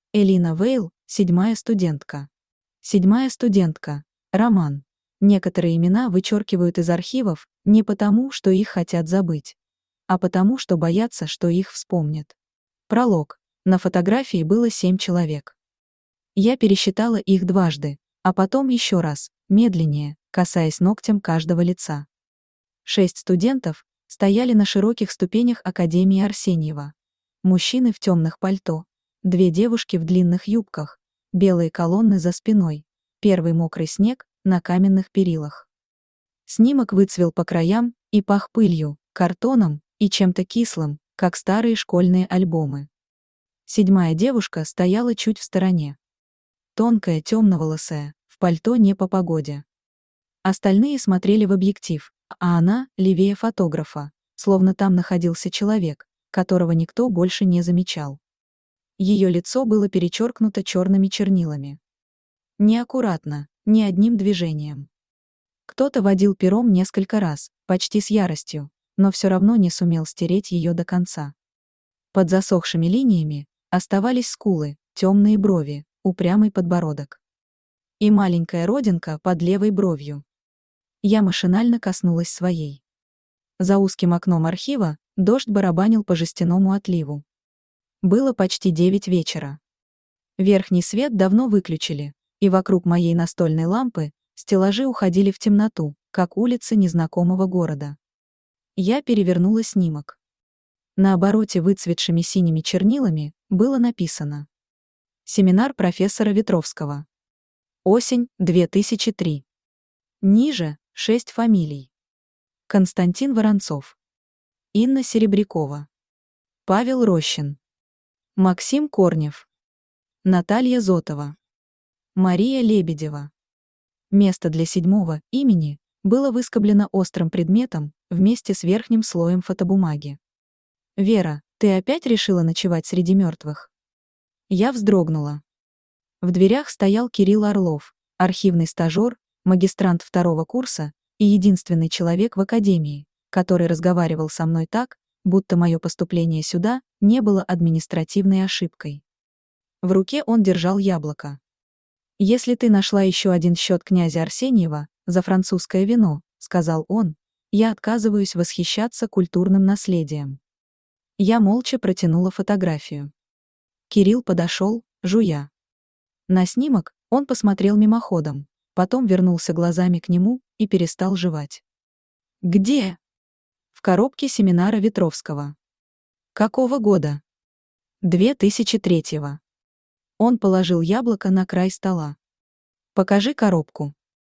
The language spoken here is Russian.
Элина Вейл, 7-я студентка. 7-я студентка. Роман. Некоторые имена вычеркивают из архивов не потому, что их хотят забыть, а потому, что боятся, что их вспомнят. Пролог. На фотографии было 7 человек. Я пересчитала их дважды, а потом еще раз, медленнее, касаясь ногтем каждого лица. 6 студентов стояли на широких ступенях Академии Арсеньева. Мужчины в темных пальто, 2 девушки в длинных юбках, белые колонны за спиной, первый мокрый снег на каменных перилах. Снимок выцвел по краям и пах пылью, картоном и чем-то кислым, как старые школьные альбомы. 7-я девушка стояла чуть в стороне. Тонкая, темноволосая, в пальто не по погоде. Остальные смотрели в объектив, а она левее фотографа, словно там находился человек, которого никто больше не замечал. Ее лицо было перечеркнуто черными чернилами. Неаккуратно, ни одним движением. Кто-то водил пером несколько раз, почти с яростью, но все равно не сумел стереть ее до конца. Под засохшими линиями оставались скулы, темные брови, упрямый подбородок. И маленькая родинка под левой бровью. Я машинально коснулась своей. За узким окном архива дождь барабанил по жестяному отливу. Было почти 9 вечера. Верхний свет давно выключили, и вокруг моей настольной лампы стеллажи уходили в темноту, как улицы незнакомого города. Я перевернула снимок. На обороте выцветшими синими чернилами было написано: «Семинар профессора Ветровского. Осень, 2003». Ниже 6 фамилий. Константин Воронцов. Инна Серебрякова. Павел Рощин. Максим Корнев. Наталья Зотова. Мария Лебедева. Место для 7-го имени было выскоблено острым предметом вместе с верхним слоем фотобумаги. «Вера, ты опять решила ночевать среди мертвых?» Я вздрогнула. В дверях стоял Кирилл Орлов, архивный стажер, магистрант 2-го курса и единственный человек в академии, который разговаривал со мной так, будто мое поступление сюда не было административной ошибкой. В руке он держал яблоко. «Если ты нашла еще один счет князя Арсеньева за французское вино», — сказал он, — «я отказываюсь восхищаться культурным наследием». Я молча протянула фотографию. Кирилл подошел, жуя. На снимок он посмотрел мимоходом, потом вернулся глазами к нему и перестал жевать. «Где?» «В коробке семинара Ветровского». «Какого года?» 2003-го. Он положил яблоко на край стола. «Покажи коробку».